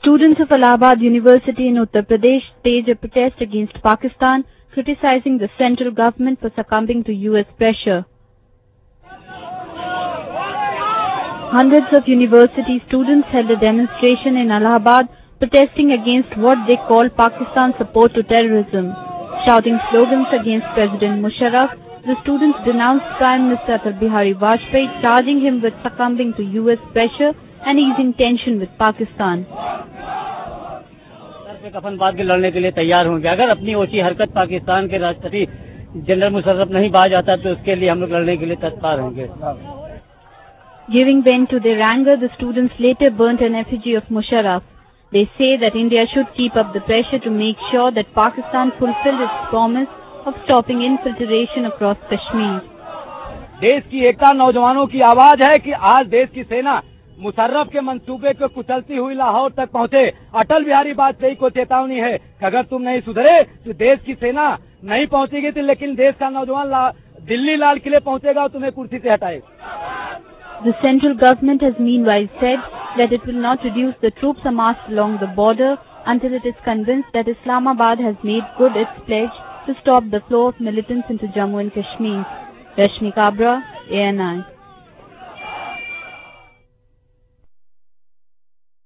Students of Allahabad University in Uttar Pradesh staged a protest against Pakistan, criticizing the central government for succumbing to US pressure. Hundreds of university students held a demonstration in Allahabad protesting against what they call Pakistan's support to terrorism. Shouting slogans against President Musharraf, the students denounced Prime Minister Atal Bihari Vajpayee, charging him with succumbing to US pressure and easing tension with Pakistan. पे कफन बांध के लड़ने के लिए तैयार होंगे। अगर अपनी ओछी हरकत पाकिस्तान के राष्ट्रपति जनरल मुशर्रफ नहीं बाज आता तो उसके लिए हम लोग लड़ने के लिए तत्पर होंगे। Giving vent to their anger, the students later burnt an effigy of Musharraf. They say that India should keep up the pressure to make sure that Pakistan fulfilled its promise of stopping infiltration across Kashmir. देश की एकता नौजवानों की आवाज है कि आज देश की सेना मुशर्रफ के मंसूबे को कुचलती हुई लाहौर तक पहुंचे। अटल बिहारी वाजपेयी को चेतावनी है कि अगर तुम नहीं सुधरे तो देश की सेना नहीं पहुंचेगी थी, लेकिन देश का नौजवान दिल्ली लाल किले पहुंचेगा और तुम्हें कुर्सी से हटाएगा। The central government has meanwhile said that it will not reduce the troops amassed along the border until it is convinced that Islamabad has made good its pledge to stop the flow of militants into Jammu and Kashmir. Rashmi Kabra, ANI.